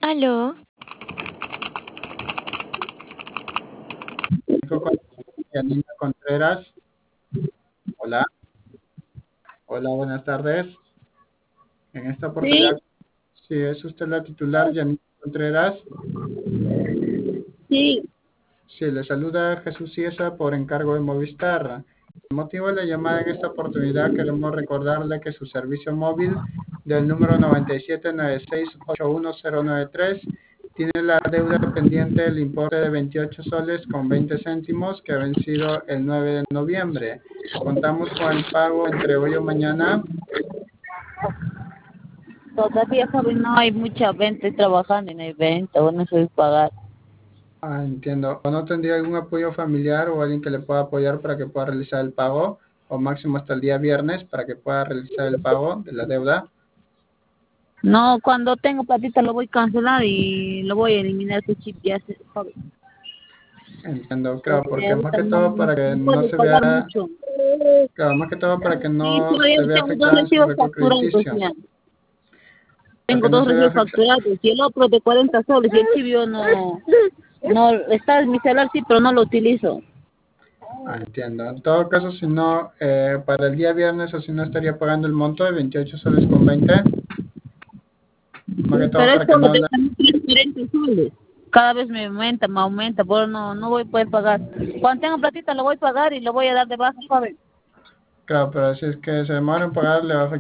Aló, Con Yanina Contreras. Hola, hola, buenas tardes. En esta Sí, oportunidad, si es usted la titular, Yanina Contreras, sí, si le saluda Jesús Ciesa por encargo de Movistar. El motivo de la llamada en esta oportunidad queremos recordarle que su servicio móvil del número 9796819093 tiene la deuda pendiente del importe de 28 soles con 20 céntimos que ha vencido el 9 de noviembre. Contamos con el pago entre hoy o mañana. todavía joven no hay mucha venta, estoy trabajando en el evento, no soy pagar. Ah, entiendo. ¿O no tendría algún apoyo familiar o alguien que le pueda apoyar para que pueda realizar el pago? O máximo hasta el día viernes para que pueda realizar el pago de la deuda. No, cuando tengo platita lo voy a cancelar y lo voy a eliminar ese chip ya, joven. Entiendo, claro, Porque porque más ahorita que no, todo para que no no puedo se pagar vea, mucho. claro, más que todo para que Sí, no todavía se vea tengo dos afectada en su recibos récord facturados crediticio. ya. Para Tengo que no dos se vea recibos afectada. facturados y el otro de 40 soles y el chip yo no, está en mi celular sí, pero no lo utilizo. Ah, entiendo. En todo caso, si no, para el día viernes o si no estaría pagando el monto de 28 soles con 20. Más que todo Pero es para que solo no, de 40 soles. Cada vez me aumenta, pero no voy a poder pagar. Cuando tenga platita lo voy a pagar y lo voy a dar de baja, joven. claro, pero si es que se demora en pagar, le va a afectar